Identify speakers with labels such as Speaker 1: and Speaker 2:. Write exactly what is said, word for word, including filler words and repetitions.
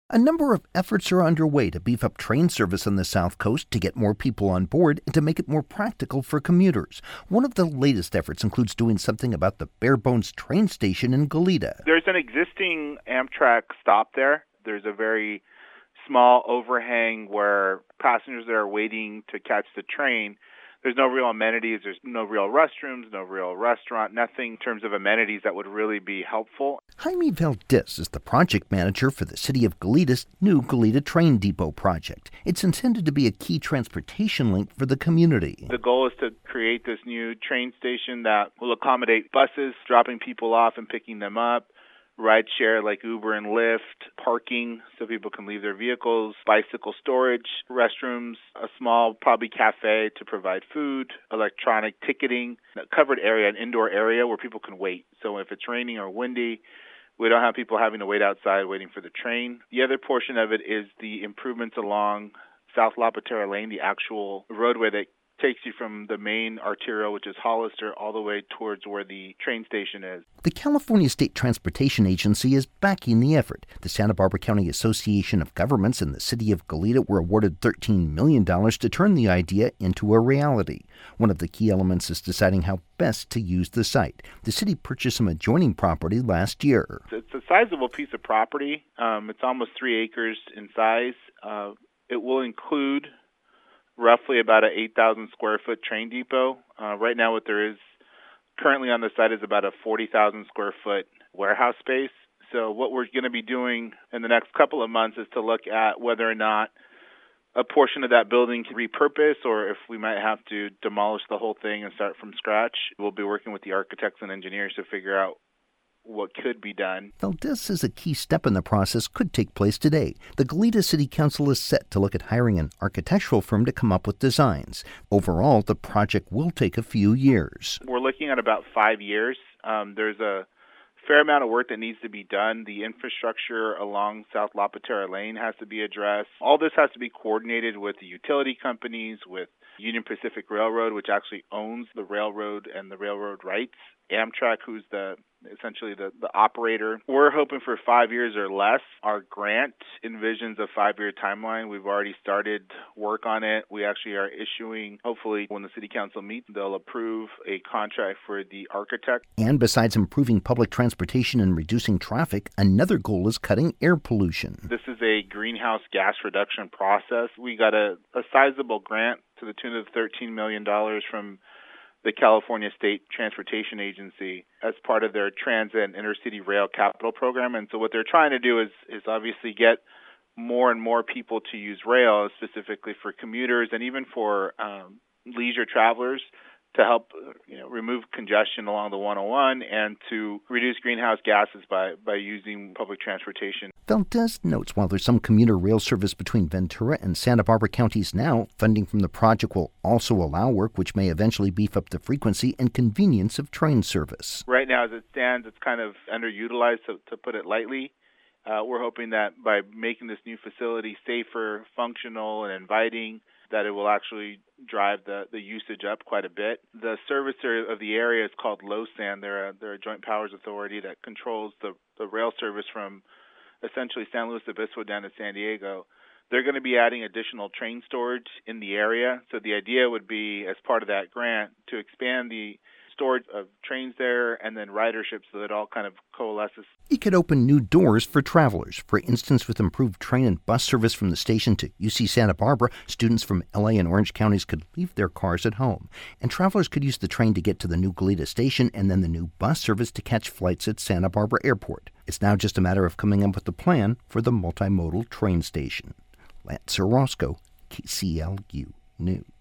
Speaker 1: A number of efforts are underway to beef up train service on the South Coast to get more people on board and to make it more practical for commuters. One of the latest efforts includes doing something about the bare-bones train station in Goleta.
Speaker 2: There's an existing Amtrak stop there. There's a very small overhang where passengers that are waiting to catch the train, there's no real amenities, there's no real restrooms, no real restaurant, nothing in terms of amenities that would really be helpful.
Speaker 1: Jaime Valdez is the project manager for the City of Goleta's new Goleta Train Depot project. It's intended to be a key transportation link for the community.
Speaker 2: The goal is to create this new train station that will accommodate buses, dropping people off and picking them up, rideshare like Uber and Lyft, parking so people can leave their vehicles, bicycle storage, restrooms, a small probably cafe to provide food, electronic ticketing, a covered area, an indoor area where people can wait. So if it's raining or windy, we don't have people having to wait outside waiting for the train. The other portion of it is the improvements along South La Patera Lane, the actual roadway that takes you from the main arterial, which is Hollister, all the way towards where the train station is.
Speaker 1: The California State Transportation Agency is backing the effort. The Santa Barbara County Association of Governments and the City of Goleta were awarded thirteen million dollars to turn the idea into a reality. One of the key elements is deciding how best to use the site. The city purchased some adjoining property last year.
Speaker 2: It's a sizable piece of property. Um, it's almost three acres in size. Uh, it will include roughly about an eight thousand square foot train depot. Uh, right now what there is currently on the site is about a forty thousand square foot warehouse space. So what we're going to be doing in the next couple of months is to look at whether or not a portion of that building can repurpose or if we might have to demolish the whole thing and start from scratch. We'll be working with the architects and engineers to figure out what could be done.
Speaker 1: Valdez says a key step in the process could take place today. The Goleta City Council is set to look at hiring an architectural firm to come up with designs. Overall, the project will take a few years.
Speaker 2: We're looking at about five years. Um, there's a fair amount of work that needs to be done. The infrastructure along South La Patera Lane has to be addressed. All this has to be coordinated with the utility companies, with Union Pacific Railroad, which actually owns the railroad and the railroad rights, Amtrak, who's the essentially the, the operator. We're hoping for five years or less. Our grant envisions a five-year timeline. We've already started work on it. We actually are issuing, hopefully when the city council meets, they'll approve a contract for the architect.
Speaker 1: And besides improving public transportation and reducing traffic, another goal is cutting air pollution.
Speaker 2: This is a greenhouse gas reduction process. We got a, a sizable grant to the tune of thirteen million dollars from the California State Transportation Agency as part of their transit and intercity rail capital program. And so what they're trying to do is, is obviously get more and more people to use rail, specifically for commuters and even for um, leisure travelers, to help you know, remove congestion along the one oh one and to reduce greenhouse gases by, by using public transportation.
Speaker 1: Valdez notes while there's some commuter rail service between Ventura and Santa Barbara counties now, funding from the project will also allow work which may eventually beef up the frequency and convenience of train service.
Speaker 2: Right now, as it stands, it's kind of underutilized, to, to put it lightly. Uh, we're hoping that by making this new facility safer, functional, and inviting, that it will actually drive the, the usage up quite a bit. The servicer of the area is called LoSAN. They're a, they're a joint powers authority that controls the, the rail service from essentially San Luis Obispo down to San Diego. They're going to be adding additional train storage in the area. So the idea would be, as part of that grant, to expand the storage of trains there and then ridership so that it all kind of coalesces.
Speaker 1: It could open new doors for travelers. For instance, with improved train and bus service from the station to U C Santa Barbara, students from L A and Orange counties could leave their cars at home. And travelers could use the train to get to the new Goleta station and then the new bus service to catch flights at Santa Barbara Airport. It's now just a matter of coming up with a plan for the multimodal train station. Lance Orozco, K C L U News.